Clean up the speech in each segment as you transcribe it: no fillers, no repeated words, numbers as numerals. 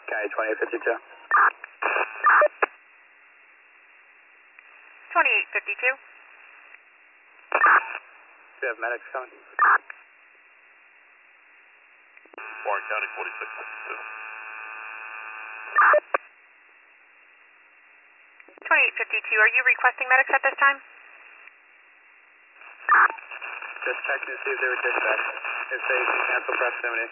County 2852. 2852. Do you have medics coming? Warren County 4652. 2852, are you requesting medics at this time? Just checking to see if they were dispatched. If they can cancel proximity.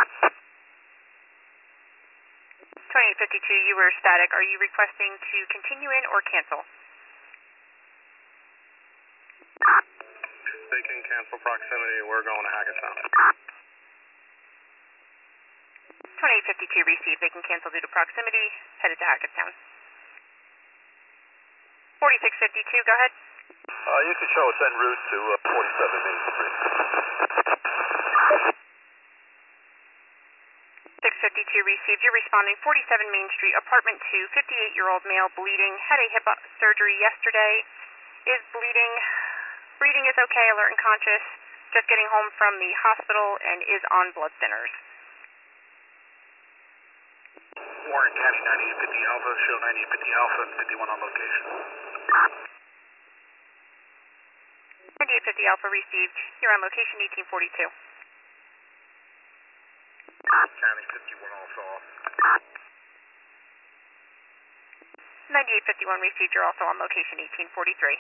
2852, you were static. Are you requesting to continue in or cancel? They can cancel proximity. We're going to Hackettstown. 2852 received. They can cancel due to proximity. Headed to Hackettstown. 4652, go ahead. You can show us en route to 47 Main Street. 652 received. You're responding 47 Main Street, apartment 2, 58-year-old male, bleeding, had a hip surgery yesterday, is bleeding, breathing is okay, alert and conscious, just getting home from the hospital and is on blood thinners. Warren County 9850 Alpha, show 9850 Alpha and 51 on location. 9850 Alpha received. You're on location 1842. County 51 also off. 9851 received. You're also on location 1843.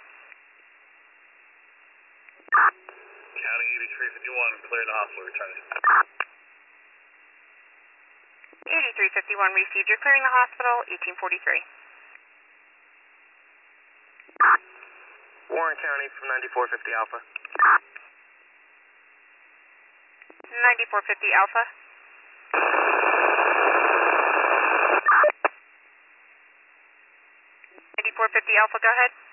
County 8351, clearing the hospital, returning. 8351 received. You're clearing the hospital 1843. Warren County from 9450 Alpha. 9450 Alpha. 9450 Alpha, go ahead.